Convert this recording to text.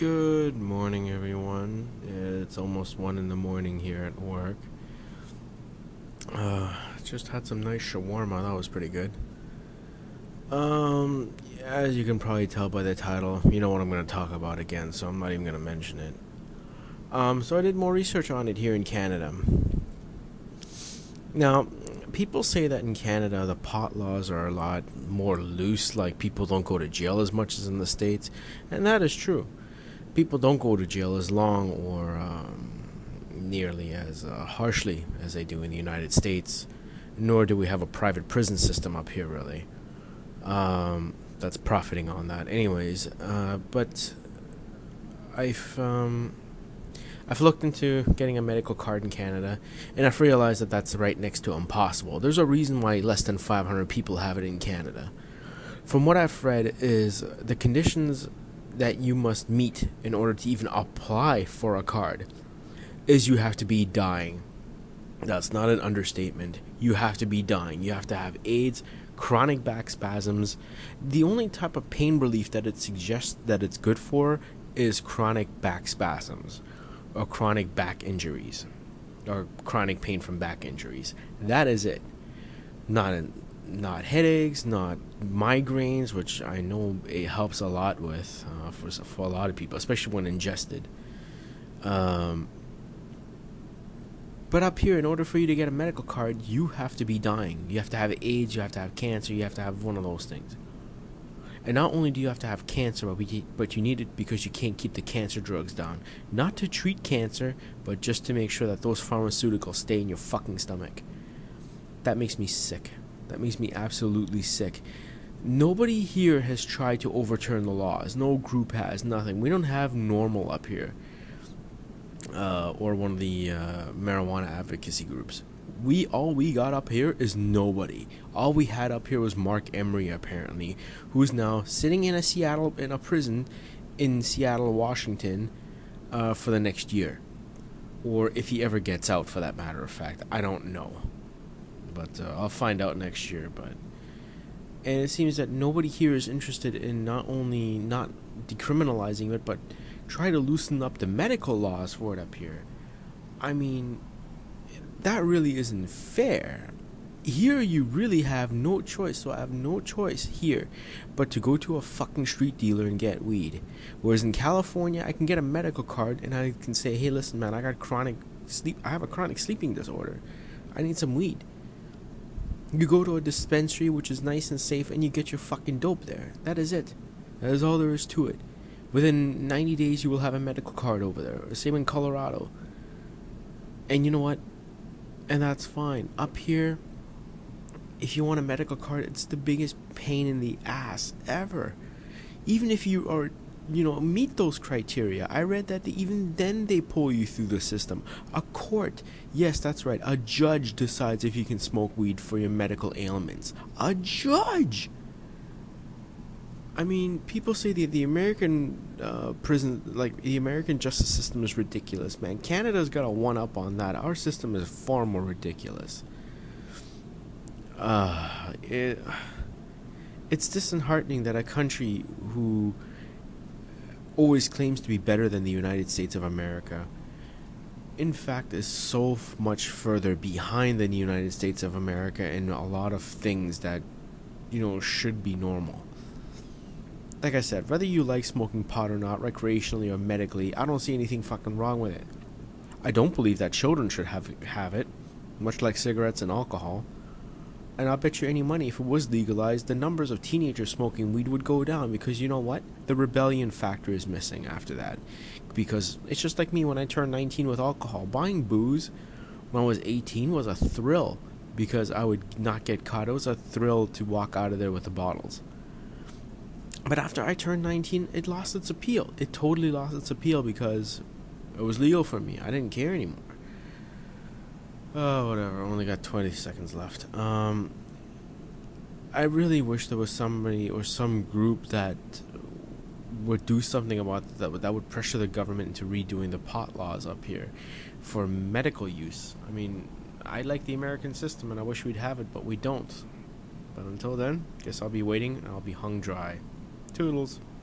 Good morning, everyone. It's almost 1 in the morning here at work. Just had some nice shawarma. That was pretty good. As you can probably tell by the title, you know what I'm going to talk about again, so I'm not even going to mention it. So I did more research on it here in Canada. Now, people say that in Canada the pot laws are a lot more loose, like people don't go to jail as much as in the States, and that is true. People don't go to jail as long or nearly as harshly as they do in the United States, nor do we have a private prison system up here, really. That's profiting on that. Anyways, but I've looked into getting a medical card in Canada, and I've realized that that's right next to impossible. There's a reason why less than 500 people have it in Canada. From what I've read, is the conditions that you must meet in order to even apply for a card is you have to be dying. That's not an understatement. You have to be dying. You have to have AIDS, chronic back spasms. The only type of pain relief that it suggests that it's good for is chronic back spasms or chronic back injuries or chronic pain from back injuries. That is it. Not headaches, not migraines, which I know it helps a lot with for a lot of people, especially when ingested. But up here, in order for you to get a medical card, you have to be dying. You have to have AIDS, you have to have cancer, you have to have one of those things. And not only do you have to have cancer, but you need it because you can't keep the cancer drugs down. Not to treat cancer, but just to make sure that those pharmaceuticals stay in your fucking stomach. That makes me sick. That makes me absolutely sick. Nobody here has tried to overturn the laws. No group has, nothing. We don't have NORML up here. Or one of the marijuana advocacy groups. All we got up here is nobody. All we had up here was Mark Emery, apparently, who's now sitting in a prison in Seattle, Washington, for the next year. Or if he ever gets out, for that matter of fact. I don't know. But I'll find out next year. And it seems that nobody here is interested in not only not decriminalizing it, but try to loosen up the medical laws for it up here. I mean, that really isn't fair. Here you really have no choice, so I have no choice here but to go to a fucking street dealer and get weed. Whereas in California, I can get a medical card and I can say, hey, listen, man, I have a chronic sleeping disorder. I need some weed. You go to a dispensary, which is nice and safe, and you get your fucking dope there. That is it. That is all there is to it. Within 90 days, you will have a medical card over there. Same in Colorado. And you know what? And that's fine. Up here, if you want a medical card, it's the biggest pain in the ass ever. Even if you are, meet those criteria. I read that even then they pull you through the system. A court, yes, that's right. A judge decides if you can smoke weed for your medical ailments. A judge! I mean, people say the American the American justice system is ridiculous, man. Canada's got a one-up on that. Our system is far more ridiculous. It's disheartening that a country who always claims to be better than the United States of America, in fact, is so much further behind than the United States of America in a lot of things that, should be normal. Like I said, whether you like smoking pot or not, recreationally or medically, I don't see anything fucking wrong with it. I don't believe that children should have it, much like cigarettes and alcohol. And I'll bet you any money, if it was legalized, the numbers of teenagers smoking weed would go down, because you know what? The rebellion factor is missing after that. Because it's just like me when I turned 19 with alcohol. Buying booze when I was 18 was a thrill, because I would not get caught. It was a thrill to walk out of there with the bottles. But after I turned 19, it lost its appeal. It totally lost its appeal because it was legal for me. I didn't care anymore. Oh, whatever. I only got 20 seconds left. I really wish there was somebody or some group that would do something about that would pressure the government into redoing the pot laws up here for medical use. I mean, I like the American system and I wish we'd have it, but we don't. But until then, guess I'll be waiting and I'll be hung dry. Toodles.